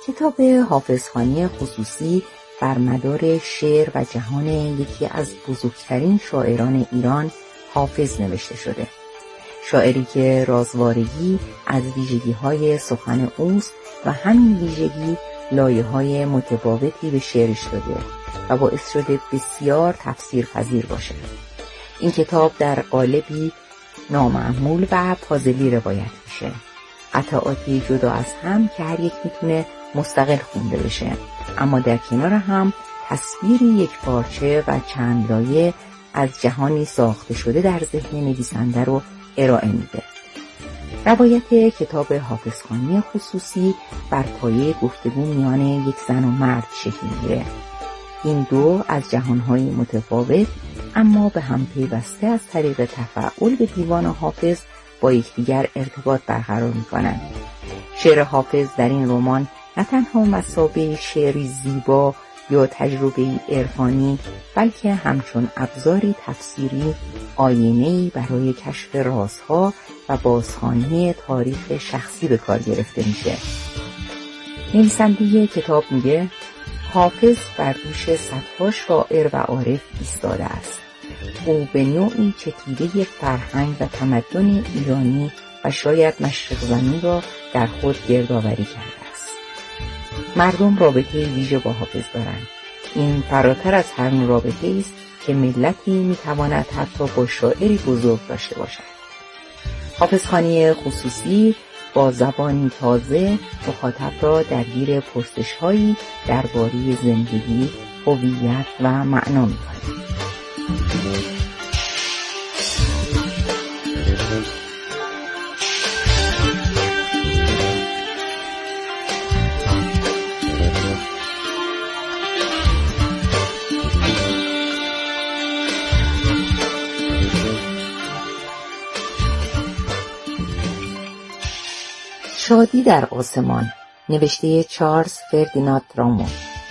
کتاب حافظخوانی خصوصی بر مدار شعر و جهان یکی از بزرگترین شاعران ایران حافظ نوشته شده. شاعری که رازوارگی از ویژگی‌های سخن اوست و همین ویژگی لایه‌های متفاوتی به شعرش داده و باعث شده بسیار تفسیرپذیر باشه. این کتاب در قالبی نامعمول و پازلی روایت میشه. قطعاتی جدا از هم که هر یک میتونه مستقل خونده بشه، اما در کنار هم تصویری یک پارچه و چند لایه از جهانی ساخته شده در ذهن نویسنده رو ارائه میده. روایت کتاب حافظخوانی خصوصی بر پایه گفتگو میان یک زن و مرد شکل میگیره. این دو از جهانهای متفاوت اما به هم پیوسته از طریق تفاعل به دیوان حافظ با یکدیگر ارتباط برقرار میکنند. شعر حافظ در این رمان نه تنها مثابه شعری زیبا یا تجربه عرفانی، بلکه همچون ابزاری تفسیری آینه‌ای برای کشف رازها و بازخوانی تاریخ شخصی به کار گرفته میشه. نویسنده کتاب میگه حافظ بر دوش صدها شاعر و عارف ایستاده است. او به نوعی چکیده فرهنگ و تمدن ایرانی و شاید مشرق زمین را در خود گردآوری کرده است. مردم رابطه ویژه با حافظ دارند. این فراتر از هر نوع رابطه است که ملتی میتواند حتی با شاعری بزرگ داشته باشد. حافظخوانی خصوصی با زبانی تازه مخاطب را درگیر پرسش‌هایی درباره زندگی، هویت و معنا می‌کند. شادی در آسمان، نوشته چارلز فردیناند رامو.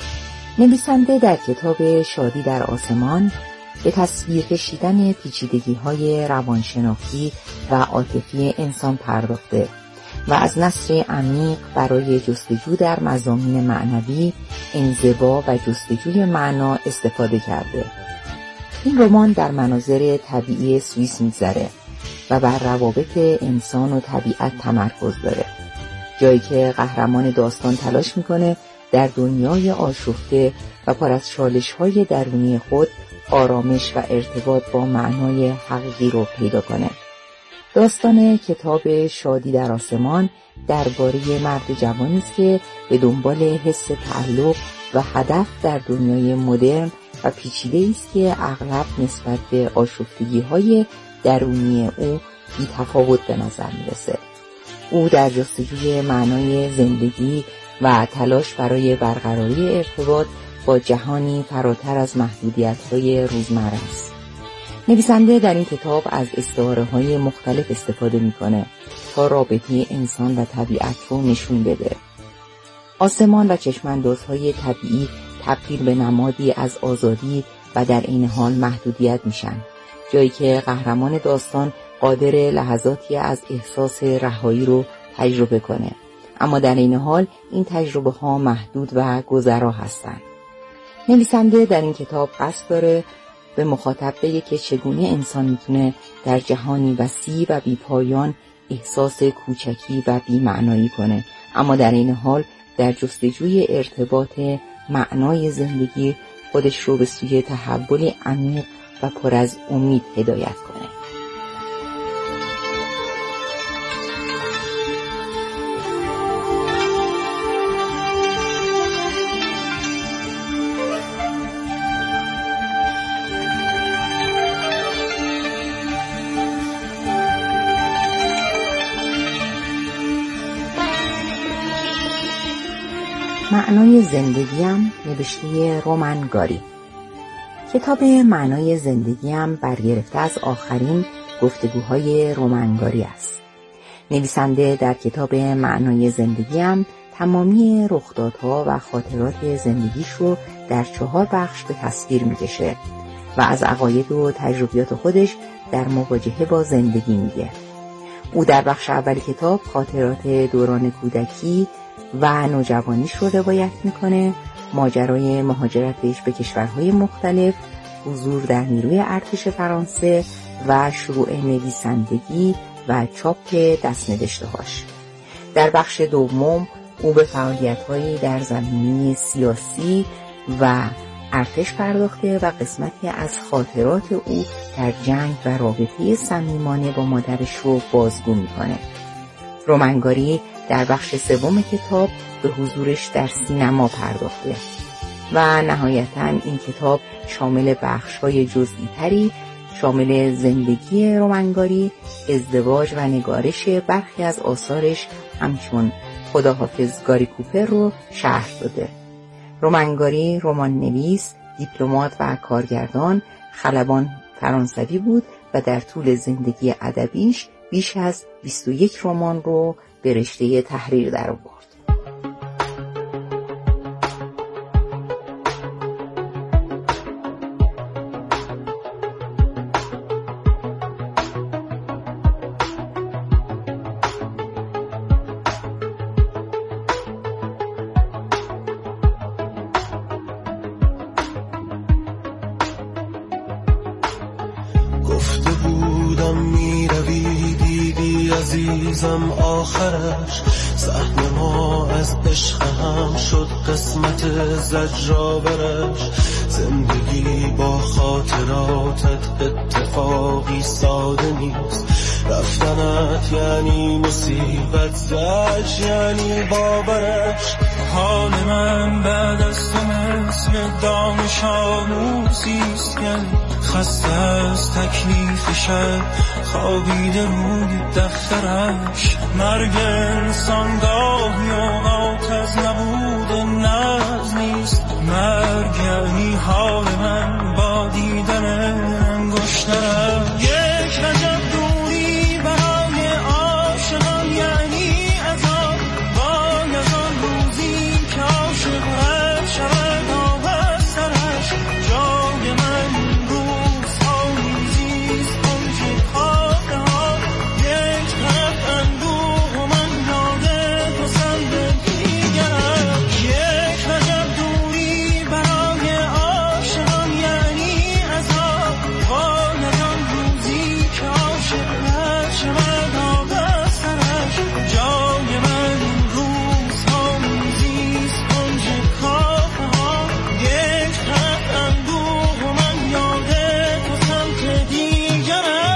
نویسنده در کتاب شادی در آسمان به تصویر کشیدن پیچیدگی‌های روانشناختی و عاطفی انسان پرداخته و از نثر عمیق برای جستجو در مضامین معنوی، انزوا و جستجوی معنا استفاده کرده. این رمان در مناظر طبیعی سوئیس می‌گذره و بر روابط انسان و طبیعت تمرکز داره. جایی که قهرمان داستان تلاش میکنه در دنیای آشفته و پر از چالش‌های درونی خود آرامش و ارتباط با معنای حقیقی رو پیدا کنه. داستان کتاب شادی در آسمان درباره مرد جوانی است که به دنبال حس تعلق و هدف در دنیای مدرن و پیچیده است که اغلب نسبت به آشفتگی‌های درونی او بی‌تفاوت به نظر میرسه. او در جستجوی معنای زندگی و تلاش برای برقراری ارتباط با جهانی فراتر از محدودیت‌های روزمره است. نویسنده در این کتاب از استعاره‌های مختلف استفاده می‌کنه تا رابطه انسان و طبیعت رو نشون بده. آسمان و چشم‌اندازهای طبیعی تبدیل به نمادی از آزادی و در عین حال محدودیت میشن، جایی که قهرمان داستان قادر لحظاتی از احساس رهایی رو تجربه کنه، اما در این حال این تجربه ها محدود و گذرا هستند. نویسنده در این کتاب قصد داره به مخاطب بگه که چگونه انسان میتونه در جهانی وسیع و بیپایان احساس کوچکی و بی‌معنایی کنه، اما در این حال در جستجوی ارتباط معنای زندگی خودش رو به سوی تحول عمیق و پر از امید هدایت کنه. معنای زندگیم، نوشته رومن گاری. کتاب معنای زندگیم برگرفته از آخرین گفتگوهای رومن گاری است. نویسنده در کتاب معنای زندگیم تمامی رخدادها و خاطرات زندگیش رو در 4 بخش به تصویر میکشه و از عقاید و تجربیات خودش در مواجهه با زندگی میگه. او در بخش اول کتاب خاطرات دوران کودکی و نوجوانیش رو روایت میکنه، ماجرای مهاجرتش به کشورهای مختلف، حضور در نیروی ارتش فرانسه و شروع نویسندگی و چاپ دست‌نوشته‌هاش. در بخش دوم او به فعالیت‌هایی در زمینه سیاسی و ارتش پرداخته و قسمتی از خاطرات او در جنگ و رابطه صمیمانه با مادرش رو بازگو میکنه. رومنگاری در بخش سوم کتاب به حضورش در سینما پرداخته و نهایتاً این کتاب شامل بخش‌های جزئی تری شامل زندگی رومنگاری، ازدواج و نگارش برخی از آثارش همچون خداحافظ گاری کوپر رو شرح داده. رومنگاری رمان نویس، دیپلمات و کارگردان خلبان فرانسوی بود و در طول زندگی ادبیش بیش از 21 رمان رو به رشته تحریر درآورد. گفته بودم میروی دیدی عزیزم آخرش، صحنه ما از عشق هم شد قسمت زجرآورش. زندگی با خاطراتت اتفاقی ساده نیست، رفتنت یعنی مصیبت، زج یعنی باورش. حال من بعد از تو مثل دانش آموزیست که خسته از تکلیف شب خوابیده روی دفترش. مرگ انسان گاهی اوقات از نبود ناز نیست، مرگ یعنی حال من با دیدن انگشترش. یک وجب دوری برای عاشقان یعنی عذاب، وای از آن روزی که عاشق رد شود آب سرش. جای من روزها میزیست کنج خاطه ها، یک طرف اندوه و من یاد تو سمت دیگرم. یک وجب دوری برای عاشقان یعنی عذاب، وای از آن روزی که عاشق رد شود آب سرش. جای من روزها میزیست کنج خاطه ها، یک طرف اندوه و من یاد تو سمت دیگرش.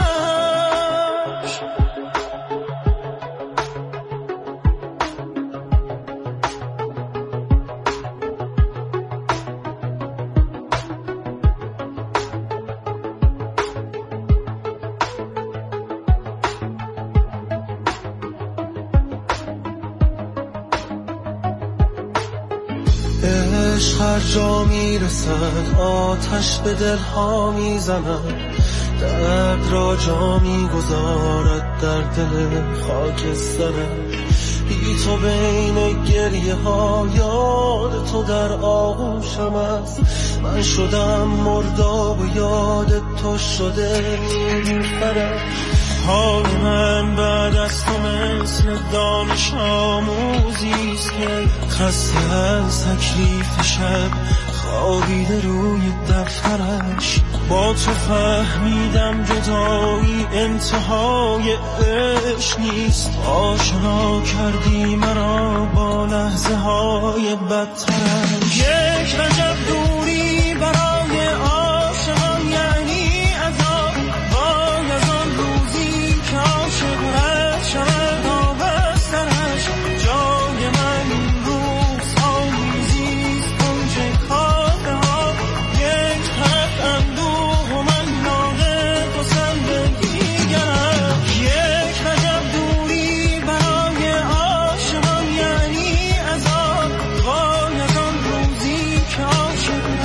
عشق هر جا میرسد آتش به دلها میزند، درد را جا میگذارد در دل خاکسترش. بی تو بین گریه ها یاد تو در آغوشم است، من شدم مرداب و یاد تو شده نیلوفرش. حال من بعد از تو مثل دانش آموزیست که خسته از تکلیف شب خوابیده روی دفترش. با تو فهمیدم جدایی انتهای عشق نیست، آشنا کردی مرا با لحظه های بدترش. یک وجب دوری برای عاشقان یعنی عذاب، وای از آن روزی که عاشق رد شود آب سرش. جای من روزها میزیست کنج خاطه ها، یک طرف اندوه و من یاد تو سمت دیگرم. یک وجب دوری برای عاشقان یعنی عذاب، وای از آن روزی که عاشق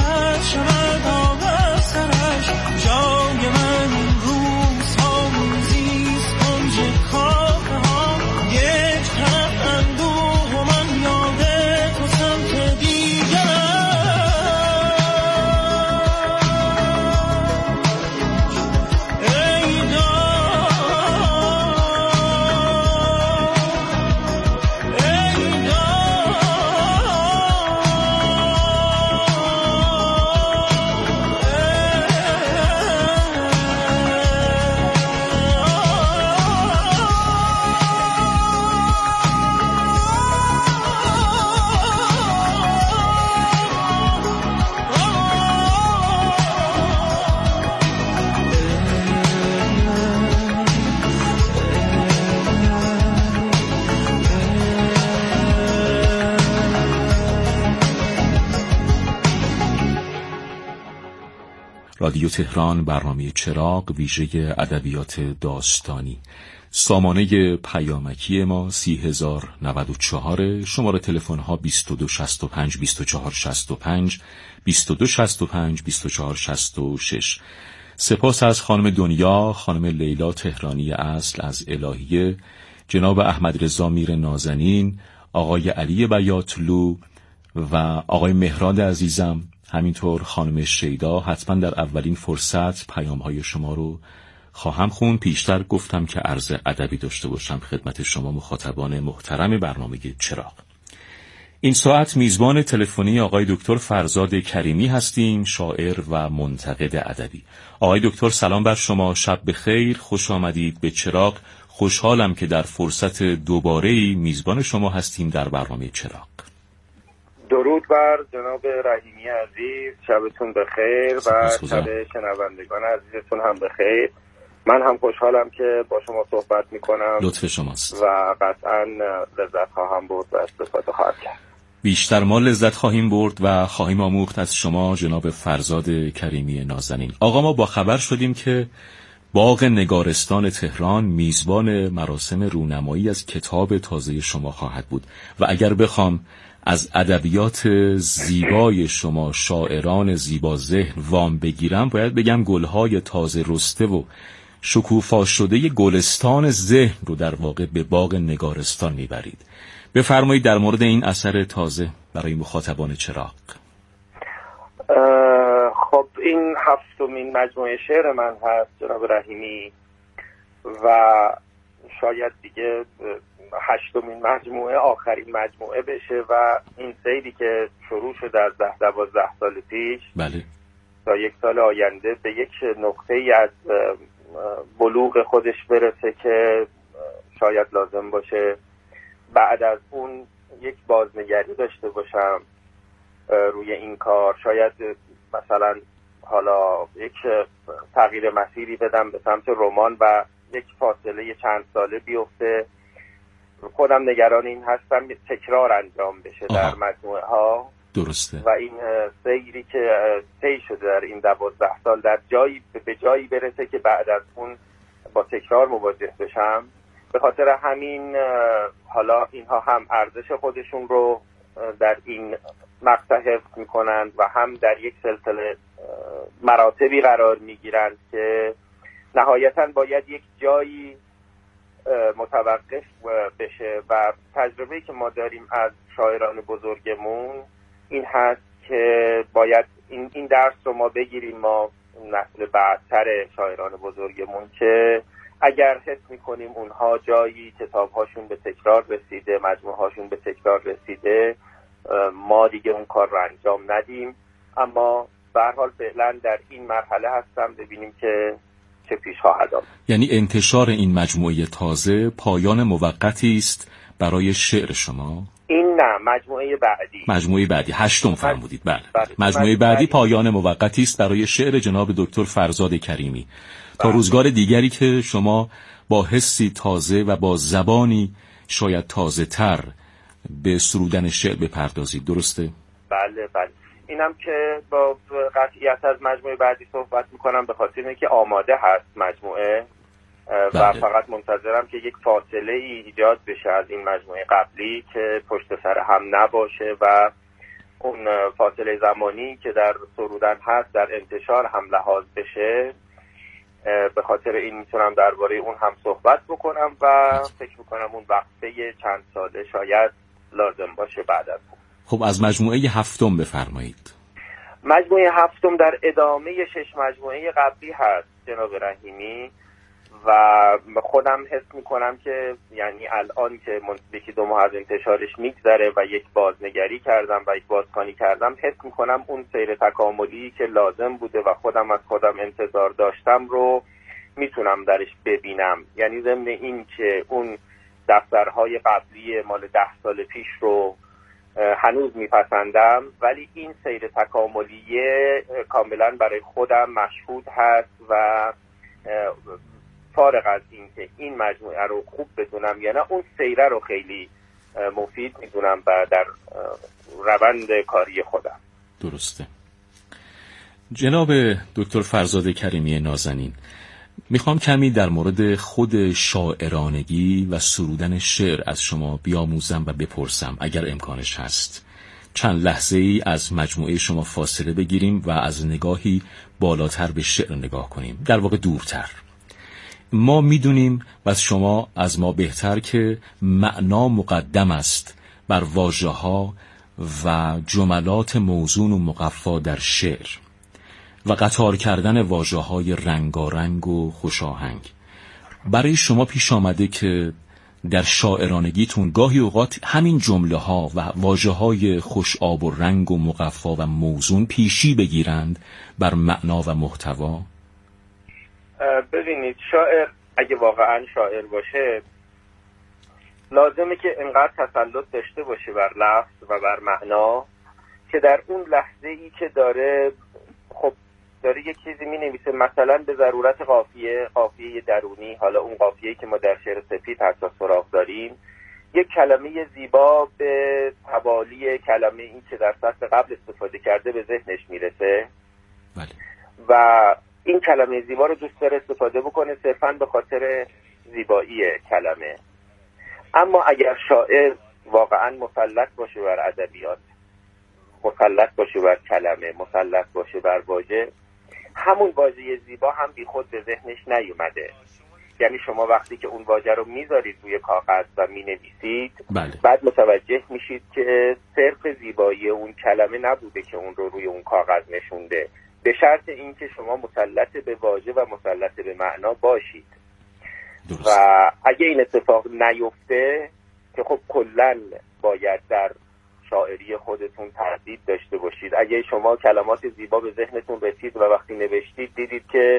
رادیو تهران، برنامه چراغ، ویژه ادبیات داستانی. سامانه پیامکی ما 30,094، شماره تلفن ها 2265 2465 2265 2466. سپاس از خانم دنیا، خانم لیلا تهرانی اصل از الهیه، جناب احمد رضا میر نازنین، آقای علی بیاتلو و آقای مهراد عزیزم، همینطور خانم شیدا. حتما در اولین فرصت پیام‌های شما رو خواهم خوند. پیشتر گفتم که عرض ادبی داشته باشم خدمت شما مخاطبان محترم برنامه چراغ. این ساعت میزبان تلفنی آقای دکتر فرزاد کریمی هستیم، شاعر و منتقد ادبی. آقای دکتر سلام بر شما، شب بخیر، خوش آمدید به چراغ. خوشحالم که در فرصت دوباره‌ای میزبان شما هستیم در برنامه چراغ. درود بر جناب رحیمی عزیز، شبتون بخیر و شب شنوندگان عزیزتون هم بخیر. من هم خوشحالم که با شما صحبت میکنم. لطف شماست و قطعا لذت خواهم برد و استفاده خواهم کرد. بیشتر ما لذت خواهیم برد و خواهیم آموخت از شما جناب فرزاد کریمی نازنین. آقا، ما با خبر شدیم که باغ نگارستان تهران میزبان مراسم رونمایی از کتاب تازه شما خواهد بود و اگر بخوام از ادبیات زیبای شما، شاعران زیبا ذهن وام بگیرم، باید بگم گلهای تازه رسته و شکوفا شده گلستان ذهن رو در واقع به باغ نگارستان میبرید. بفرمایید در مورد این اثر تازه برای مخاطبان چراغ. خب این 7مین مجموعه شعر من هست جناب رحیمی و شاید دیگه 8مین مجموعه آخرین مجموعه بشه و این سیری که شروع شده از 10-12 سال پیش، بله، تا یک سال آینده به یک نقطه‌ای از بلوغ خودش برسه که شاید لازم باشه بعد از اون یک بازنگری داشته باشم روی این کار. شاید مثلا حالا یک تغییر مسیری بدم به سمت رمان و یک فاصله چند ساله بیفته. خودم نگران این هستم تکرار انجام بشه در مجموعه ها. درسته. و این سیری که طی شده در این 12 سال در به جایی برسه که بعد از اون با تکرار مواجه بشم. به خاطر همین حالا اینها هم ارزش خودشون رو در این مقطع حفظ میکنند و هم در یک سلسله مراتبی قرار میگیرند که نهایتاً باید یک جایی متوقف بشه و تجربه‌ای که ما داریم از شاعران بزرگمون این هست که باید این درس رو ما بگیریم، ما نسل بعدتر شاعران بزرگمون، که اگر حس میکنیم اونها جایی کتابهاشون به تکرار رسیده، مجموعه هاشون به تکرار رسیده، ما دیگه اون کار رو انجام ندیم. اما به هر حال فعلا در این مرحله هستم، ببینیم که چه پیش خواهد آمد. یعنی انتشار این مجموعه تازه پایان موقتی است برای شعر شما؟ این نه، مجموعه بعدی 8م فرمودید. بله. مجموعه بعدی پایان موقتی است برای شعر جناب دکتر فرزاد کریمی. تا روزگار دیگری که شما با حسی تازه و با زبانی شاید تازه تر به سرودن شعر بپردازید. درسته؟ بله. اینم که با قطعیت از مجموعه بعدی صحبت میکنم به خاطر اینکه آماده هست مجموعه و فقط منتظرم که یک فاصله ای ایجاد بشه از این مجموعه قبلی که پشت سر هم نباشه و اون فاصله زمانی که در سرودن هست در انتشار هم لحاظ بشه. به خاطر این میتونم درباره اون هم صحبت بکنم و فکر میکنم اون وقفه چند ساله شاید لازم باشه بعد از اون. خب از مجموعه 7م بفرمایید. مجموعه 7م در ادامه 6 مجموعه قبلی هست جناب رحیمی و خودم حس میکنم که یعنی الان که یکی 2 ماه از انتشارش میگذره و یک بازنگری کردم و یک بازخوانی کردم، حس میکنم اون سیر تکاملی که لازم بوده و خودم از خودم انتظار داشتم رو میتونم درش ببینم. یعنی ضمن این که اون دفترهای قبلی مال 10 سال پیش رو هنوز میپسندم، ولی این سیر تکاملیه کاملا برای خودم مشهود هست و فارغ از این که این مجموعه رو خوب بدونم یا نه، اون سیره رو خیلی مفید میدونم و در روند کاری خودم. درسته. جناب دکتر فرزاد کریمی نازنین، میخوام کمی در مورد خود شاعرانگی و سرودن شعر از شما بیاموزم و بپرسم اگر امکانش هست. چند لحظه ای از مجموعه شما فاصله بگیریم و از نگاهی بالاتر به شعر نگاه کنیم، در واقع دورتر. ما میدونیم و از شما از ما بهتر که معنا مقدم است بر واژه‌ها و جملات موزون و مقفا در شعر و قطار کردن واژه‌های رنگارنگ و خوشاهنگ. برای شما پیش آمده که در شاعرانگیتون گاهی اوقات همین جمله‌ها و واژه‌های خوش آب و رنگ و مقفا و موزون پیشی بگیرند بر معنا و محتوا؟ ببینید، شاعر اگه واقعا شاعر باشه لازمه که انقدر تسلط داشته باشه بر لفظ و بر معنا که در اون لحظه ای که داره یک چیزی می نویسه، مثلا به ضرورت قافیه درونی، حالا اون قافیه‌ای که ما در شعر سپید حتی سراغ داریم، یک کلمه زیبا به توالی کلمه این که در سطر قبل استفاده کرده به ذهنش میرسه بله. و این کلمه زیبا رو دوست داره استفاده بکنه صرفاً به خاطر زیبایی کلمه. اما اگر شاعر واقعاً مسلط باشه بر ادبیات، مسلط باشه بر کلمه، مسلط باشه بر واژه، همون واژه زیبا هم بی خود به ذهنش نیومده. یعنی شما وقتی که اون واژه رو میذارید روی کاغذ و مینویسید بله. بعد متوجه میشید که صرف زیبایی اون کلمه نبوده که اون رو روی اون کاغذ نشونده، به شرط اینکه شما مسلط به واژه و مسلط به معنا باشید. درست. و اگه این اتفاق نیفته که خب کلن باید در شاعری خودتون تردید داشته باشید. اگه شما کلمات زیبا به ذهنتون رسید و وقتی نوشتید دیدید که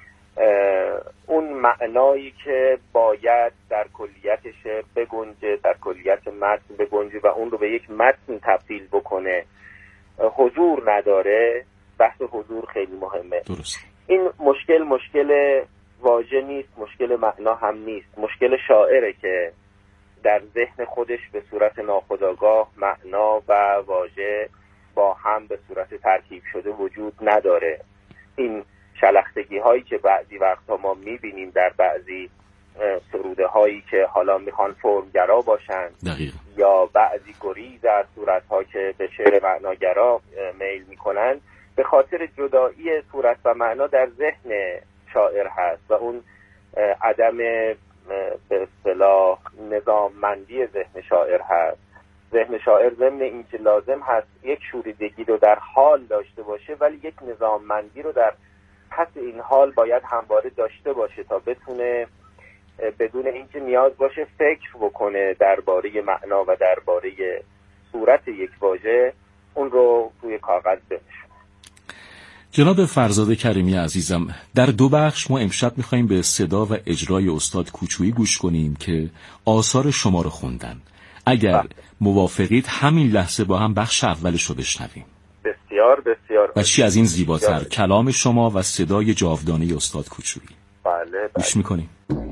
اون معنایی که باید در کلیت شعر بگنجه، در کلیت متن بگنجه و اون رو به یک متن تبدیل بکنه حضور نداره، بحث حضور خیلی مهمه. درست. این مشکل واژه نیست، مشکل معنا هم نیست، مشکل شاعره که در ذهن خودش به صورت ناخودآگاه معنا و واژه با هم به صورت ترکیب شده وجود نداره. این شلختگی هایی که بعضی وقتا ما میبینیم در بعضی سروده هایی که حالا میخوان فرمگرا باشن دقیقا. یا بعضی گریز از صورت ها که به شعر معناگرا میل میکنن، به خاطر جدایی صورت و معنا در ذهن شاعر هست و اون عدم به اصطلاح نظاممندی ذهن شاعر هست. ذهن شاعر ضمن این که لازم هست یک شوریدگی رو در حال داشته باشه، ولی یک نظاممندی رو در پس این حال باید همواره داشته باشه تا بتونه بدون اینکه نیاز باشه فکر بکنه درباره معنا و درباره صورت یک واژه اون رو روی کاغذ بنویسه. جناب فرزاد کریمی عزیزم، در 2 بخش ما امشب می‌خوایم به صدا و اجرای استاد کوچویی گوش کنیم که آثار شما رو خوندن. اگر موافقید همین لحظه با هم بخش اولش رو بشنویم. بسیار بسیار. و چی از این زیباتر، کلام شما و صدای جاودانه استاد کوچویی. بله. گوش می‌کنیم.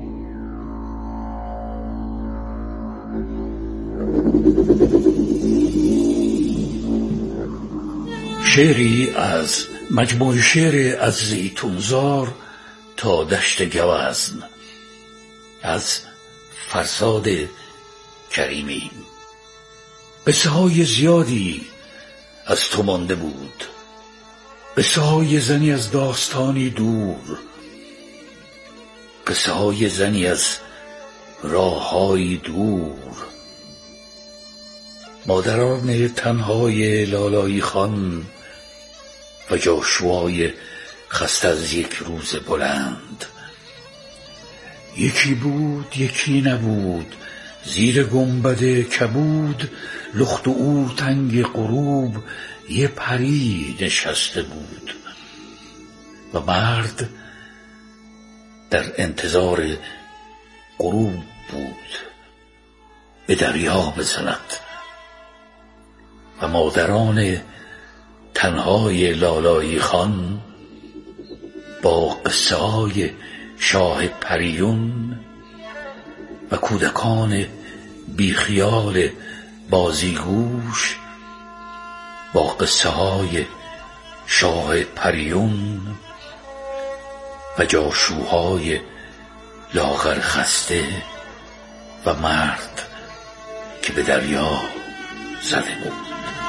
شعری از مجموع شعر از زیتونزار تا دشت گوزن از فرزاد کریمی. قصه های زیادی از تو مانده بود، قصه های زنی از داستانی دور، قصه های زنی از راههای دور. مادران تنهای لالایی خان و جاشوای خسته از یک روز بلند. یکی بود یکی نبود، زیر گنبد کبود، لخت او تنگ غروب یه پری نشسته بود و مرد در انتظار غروب بود به دریا بزند و مادران تنهای لالایی خان با قصه های شاه پریون و کودکان بیخیال بازیگوش با قصه های شاه پریون و جاشوهای لاغر خسته و مرد که به دریا زده بود.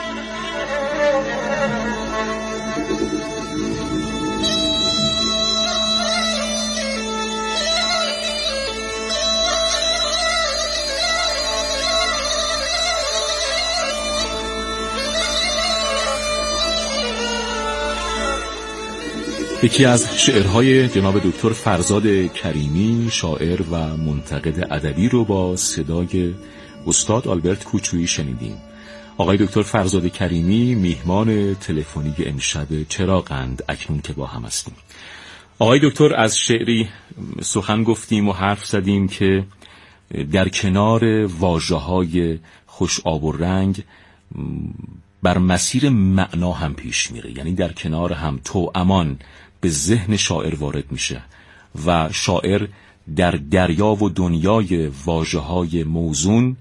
یکی از شعرهای جناب دکتر فرزاد کریمی، شاعر و منتقد ادبی رو با صدای استاد آلبرت کوچویی شنیدیم. آقای دکتر فرزاد کریمی میهمان تلفنی امشب چراغند اکنون که با هم هستیم. آقای دکتر، از شعری سخن گفتیم و حرف زدیم که در کنار واژه‌های خوش آب و رنگ بر مسیر معنا هم پیش میره، یعنی در کنار هم توامان به ذهن شاعر وارد میشه و شاعر در دریا و دنیای واژه‌های موزون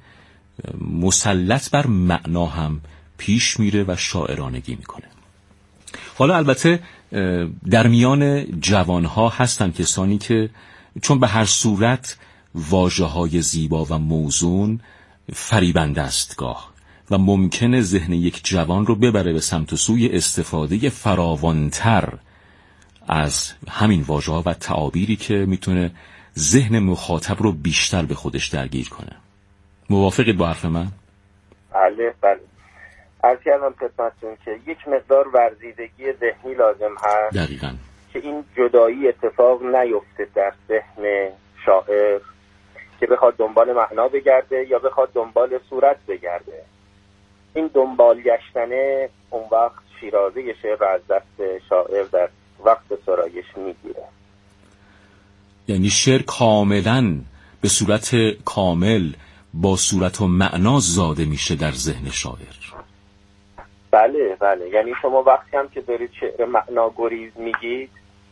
مسلط بر معنا هم پیش میره و شاعرانگی میکنه. حالا البته در میان جوانها هستن کسانی که چون به هر صورت واژه‌های زیبا و موزون فریبنده است گاه و ممکنه ذهن یک جوان رو ببره به سمت و سوی استفاده فراوانتر از همین واژه‌ها و تعابیری که میتونه ذهن مخاطب رو بیشتر به خودش درگیر کنه. موافقید با حرف من؟ بله. عرض کردم خدمتتون که یک مقدار ورزیدگی ذهنی لازم هست. دقیقاً. که این جدایی اتفاق نیفته در ذهن شاعر که بخواد دنبال معنا بگرده یا بخواد دنبال صورت بگرده. این دنبال گشتنه اون وقت شیرازه شعر از دست شاعر در وقت سرایش میگیره. یعنی شعر کاملا به صورت کامل با صورت و معنا زاده میشه در ذهن شاعر. بله. یعنی شما وقتی هم که دارید شعر معنا گریز میگید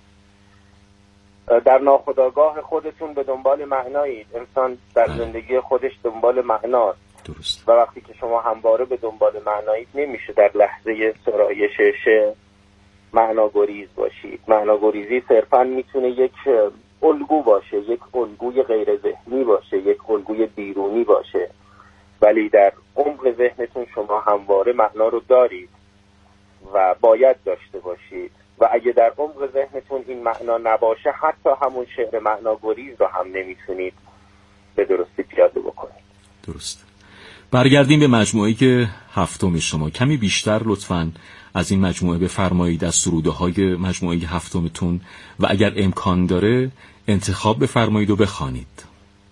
در ناخودآگاه خودتون به دنبال معنایید. انسان در زندگی خودش دنبال معناست. درست. و وقتی که شما همواره به دنبال معنایید نمیشه در لحظه سرایش شعر معناگریز باشید. معناگریزی صرفاً میتونه یک الگو باشه، یک الگوی غیر ذهنی باشه، یک الگوی بیرونی باشه، ولی در عمق ذهنتون شما همواره معنا رو دارید و باید داشته باشید و اگه در عمق ذهنتون این معنا نباشه حتی همون شعر معناگریز رو هم نمیتونید به درستی پیاده بکنید. درست. برگردیم به مجموعه هفتم شما. کمی بیشتر لطفاً از این مجموعه بفرمایید، از سروده‌های مجموعه هفتمتون، و اگر امکان داره انتخاب بفرمایید و بخوانید.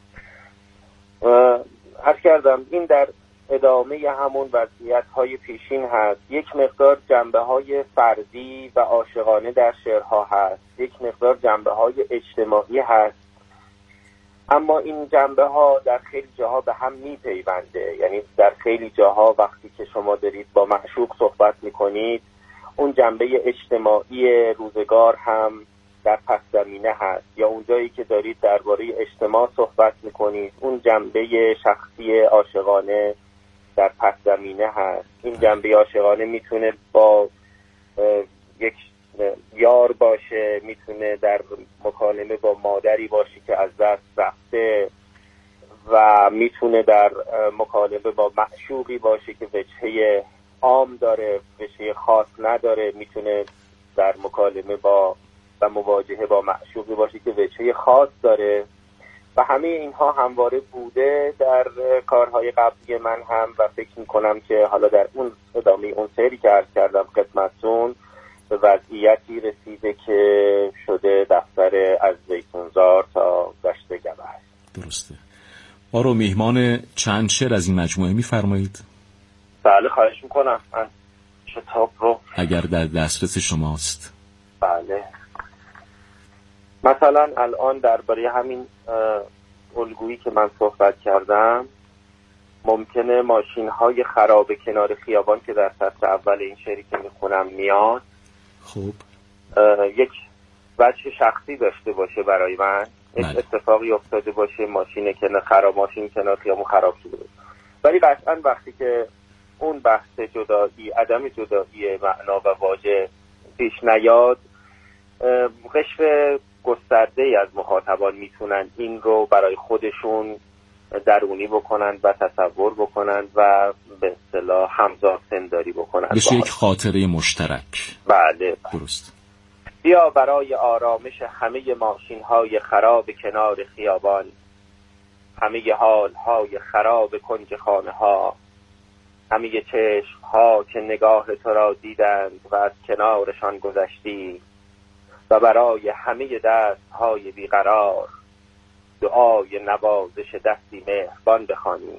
عرض کردم این در ادامه همون وضعیت‌های پیشین هست. یک مقدار جنبه‌های فردی و عاشقانه در شعرها هست، یک مقدار جنبه‌های اجتماعی هست، اما این جنبه‌ها در خیلی جاها به هم میپیونده. یعنی در خیلی جاها وقتی که شما دارید با معشوق صحبت میکنید اون جنبه اجتماعی روزگار هم در پس زمینه هست، یا اونجایی که دارید درباره اجتماع صحبت میکنید اون جنبه شخصی عاشقانه در پس زمینه هست. این جنبه عاشقانه میتونه با یک یار باشه، میتونه در مکالمه با مادری باشه که از دست رفته و میتونه در مکالمه با معشوقی باشه که وجهه عام داره، وجهه خاص نداره، میتونه در مکالمه با و مواجهه با معشوقی باشه که وجهه خاص داره و همه اینها همواره بوده در کارهای قبلی من هم و فکر میکنم که حالا در اون ادامه اون سری که عرض کردم خدمتتون به وضعیتی رسیده که شده دفتر از زیتونزار تا دشت گبر. درسته. ما رو میهمان چند شعر از این مجموعه میفرمایید؟ بله خواهش میکنم. من کتاب رو اگر در دسترس شماست. بله. مثلا الان درباره همین الگویی که من صحبت کردم ممکنه ماشین های خراب کنار خیابان که در سطر اول این شعری که میخونم میاد خوب یک وجه شخصی داشته باشه برای من. یک اتفاقی افتاده باشه، ماشین کنار خیابان خراب شده باشه، ولی قطعا وقتی که اون بحث جدایی، عدم جدایی معنا و واژه پیش نیاد، قشر گسترده‌ای از مخاطبان میتونن این رو برای خودشون درونی بکنن و تصور بکنن و به اصطلاح همزاد سنداری بکنن، بشه یک خاطره مشترک. بله درست. بیا برای آرامش همه ماشین‌های خراب کنار خیابان، همه حال‌های خراب کنج خانه‌ها، همه چشم‌ها که نگاه تو را دیدند و از کنارشان گذشتی، و برای همه دست‌های بیقرار دعای نوازش دستی مهربان بخوانی.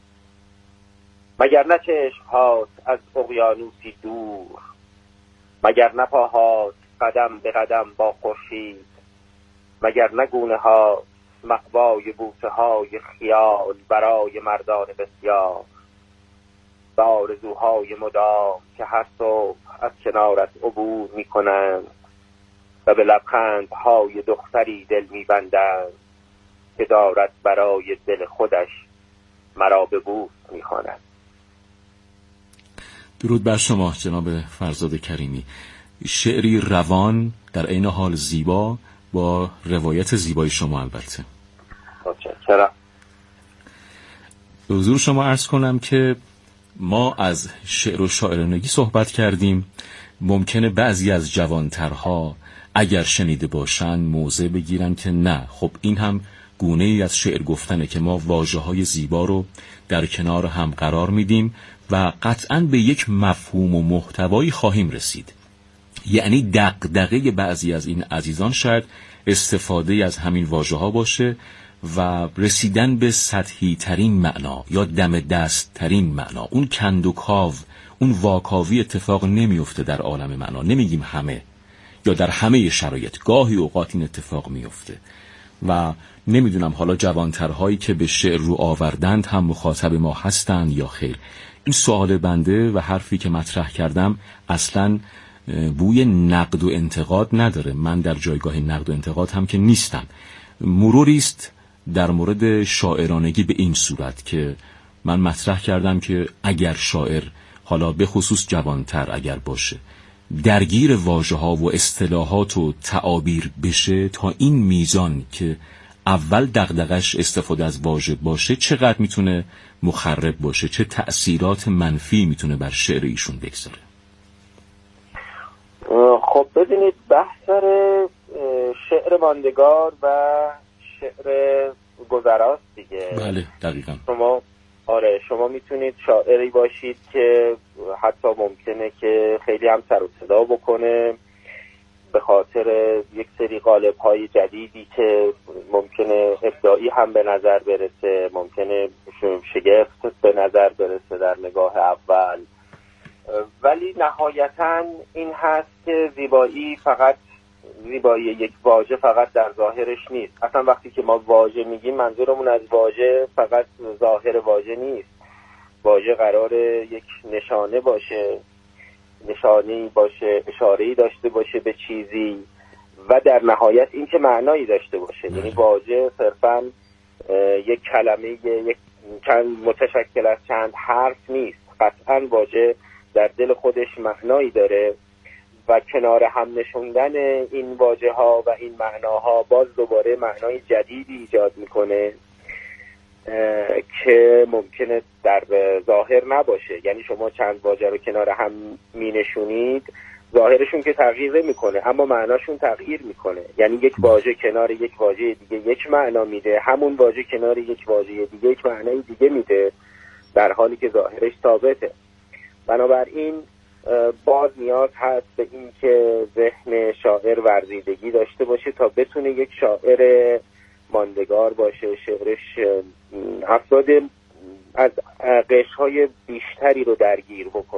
مگر نه چشم‌هات از اقیانوسی دور، مگر نه پاهات قدم به قدم با خورشید، مگر نه گونه‌ها مأوای بوسه‌های خیال برای مردان بسیار، و آرزوهای مدام که هر صبح از کنارت عبور می‌کنند و به لبخندهای دختری دل می‌بندند که دارد برای دل خودش مرا به بوس می‌خواند. درود بر شما جناب فرزاد کریمی. شعری روان در عین حال زیبا با روایت زیبای شما البته. چرا؟ به حضور شما عرض کنم که ما از شعر و شاعرانگی صحبت کردیم. ممکنه بعضی از جوانترها اگر شنیده باشن موضع بگیرن که نه، خب این هم گونه ای از شعر گفتنه که ما واژه‌های زیبا رو در کنار هم قرار میدیم و قطعاً به یک مفهوم و محتوایی خواهیم رسید. یعنی دغدغه بعضی از این عزیزان شاید استفاده از همین واژه‌ها باشه و رسیدن به سطحی ترین معنا یا دم دست ترین معنا. اون کندوکاو، اون واکاوی اتفاق نمیفته در عالم معنا. نمیگیم همه یا در همه شرایط، گاهی اوقات این اتفاق میفته و نمیدونم حالا جوانترهایی که به شعر رو آوردند هم مخاطب ما هستند یا خیر. این سوال بنده و حرفی که مطرح کردم اصلاً بوی نقد و انتقاد نداره. من در جایگاه نقد و انتقاد هم که نیستم. مروری است در مورد شاعرانگی به این صورت که من مطرح کردم که اگر شاعر، حالا به خصوص جوانتر اگر باشه، درگیر واژه‌ها و اصطلاحات و تعابیر بشه تا این میزان که اول دغدغش استفاده از واژه باشه، چقدر میتونه مخرب باشه، چه تأثیرات منفی میتونه بر شعر ایشون بگذاره. خب ببینید، بحث شعر ماندگار و شعر گذراست دیگه. بله دقیقاً. شما میتونید شاعری باشید که حتی ممکنه که خیلی هم سر و صدا بکنه به خاطر یک سری قالب‌های جدیدی که ممکنه ابداعی هم به نظر برسه، ممکنه شگفت به نظر برسه در نگاه اول، ولی نهایتاً این هست که زیبایی یک واژه فقط در ظاهرش نیست. اصلا وقتی که ما واژه میگیم منظورمون از واژه فقط ظاهر واژه نیست. واژه قراره یک نشانه باشه، نشانه‌ای باشه، اشاره‌ای داشته باشه به چیزی و در نهایت این که معنایی داشته باشه. یعنی واژه صرفاً یک کلمه متشکل از چند حرف نیست. قطعاً واژه در دل خودش معنایی داره و کنار هم نشوندن این واژه ها و این معناها باز دوباره معنای جدیدی ایجاد میکنه که ممکنه در ظاهر نباشه. یعنی شما چند واژه رو کنار هم می نشونید، ظاهرشون که تغییر میکنه اما معناشون تغییر میکنه. یعنی یک واژه کنار یک واژه دیگه یک معنا میده، همون واژه کنار یک واژه دیگه یک معنای دیگه میده، در حالی که ظاهرش ثابته. بنابراین باز نیاز هست به این که ذهن شاعر ورزیدگی داشته باشه تا بتونه یک شاعر ماندگار باشه، شعرش افراد از قشرهای بیشتری رو درگیر بکنه.